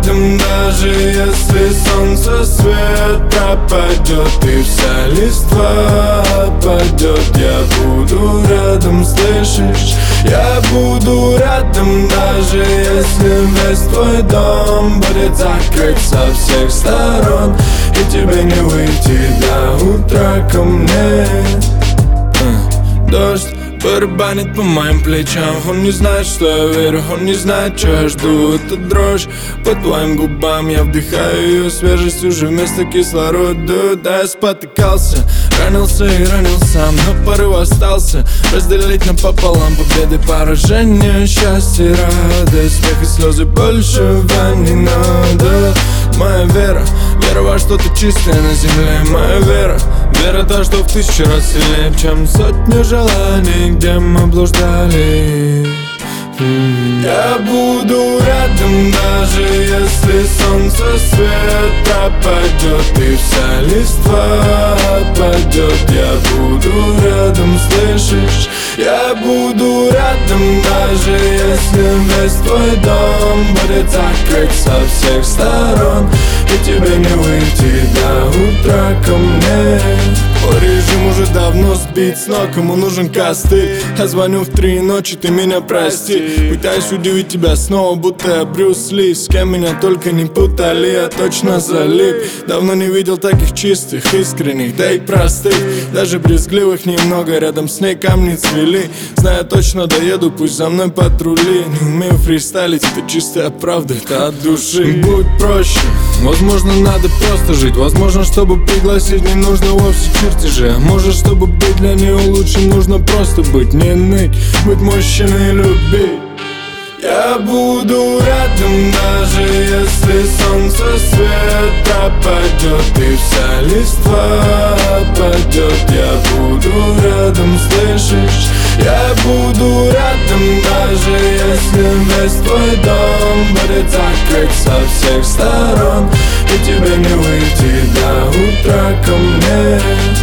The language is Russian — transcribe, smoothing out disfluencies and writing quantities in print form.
рядом, даже если солнце свет пропадет и вся листва падет. Я буду рядом, слышишь? Я буду рядом, даже если весь твой дом будет закрыт со всех сторон, и тебе не выйти до утра ко мне. Дождь барабанит по моим плечам. Он не знает, что я верю, он не знает, что я жду. Это дрожь по твоим губам. Я вдыхаю ее свежесть уже вместо кислорода. Да, я спотыкался, ранился и ранил сам, но порыв остался. Разделить напополам победы, поражения, счастье, радость, смех и слезы, большего не надо. Моя вера, вера во что-то чистое на земле. Моя вера, вера та, что в 1000 раз сильнее, чем сотни желаний, где мы блуждали. Я буду рядом, даже если солнце свет пропадет и вся листва падет. Я буду рядом, слышишь? Я буду рядом, даже если весь твой дом будет закрыт со всех сторон, и тебе не выйти до утра ко мне. Мой режим уже давно сбит с ног, ему нужен костыль. Я звоню в 3 ночи, ты меня прости. Пытаюсь удивить тебя снова, будто я Брюс Ли. С кем меня только не путали, я точно залип. Давно не видел таких чистых, искренних, да и простых. Даже брезгливых немного, рядом с ней камни цвели. Знаю точно доеду, пусть за мной патрули. Не умею фристайлить, это чистая правда, это от души. Будь проще, возможно надо просто жить. Возможно, чтобы пригласить, не нужно вовсе чертежи. А может, чтобы быть для нее лучше, нужно просто быть, не ныть, быть мужчиной и любить. Я буду рядом, даже если солнце свет пропадет и вся листва падет. Я буду рядом, слышишь? Я буду рядом, даже если весь твой дом будет закрыт со всех сторон, и тебе не выйти до утра ко мне.